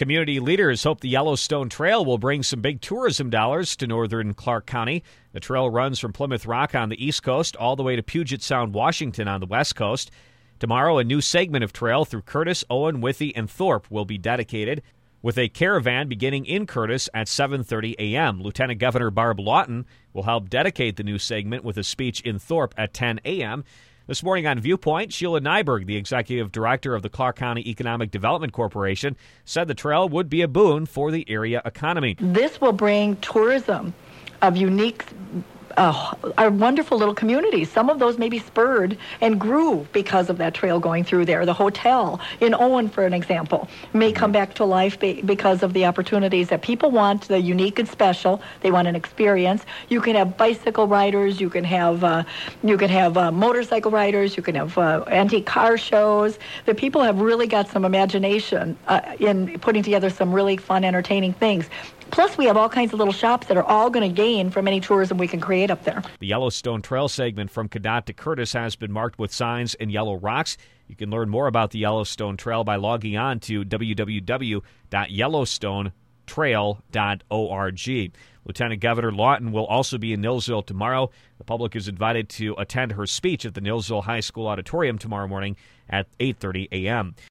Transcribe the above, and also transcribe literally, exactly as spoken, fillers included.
Community leaders hope the Yellowstone Trail will bring some big tourism dollars to northern Clark County. The trail runs from Plymouth Rock on the east coast all the way to Puget Sound, Washington on the west coast. Tomorrow, a new segment of trail through Curtis, Owen, Withee, and Thorpe will be dedicated, with a caravan beginning in Curtis at seven thirty a.m. Lieutenant Governor Barb Lawton will help dedicate the new segment with a speech in Thorpe at ten a.m. This morning on Viewpoint, Sheila Nyberg, the executive director of the Clark County Economic Development Corporation, said the trail would be a boon for the area economy. This will bring tourism of unique, uh, our wonderful little communities. Some of those may be spurred and grew because of that trail going through there. The hotel in Owen, for an example, may come back to life be- because of the opportunities that people want, the unique and special. They want an experience. You can have bicycle riders. You can have uh, you can have uh, motorcycle riders. You can have uh, antique car shows. The people have really got some imagination uh, in putting together some really fun, entertaining things. Plus, we have all kinds of little shops that are all going to gain from any tourism we can create up there. The Yellowstone Trail segment from Cadott to Curtis has been marked with signs and yellow rocks. You can learn more about the Yellowstone Trail by logging on to w w w dot yellowstone trail dot org. Lieutenant Governor Lawton will also be in Nilsville tomorrow. The public is invited to attend her speech at the Nilsville High School Auditorium tomorrow morning at eight thirty a.m.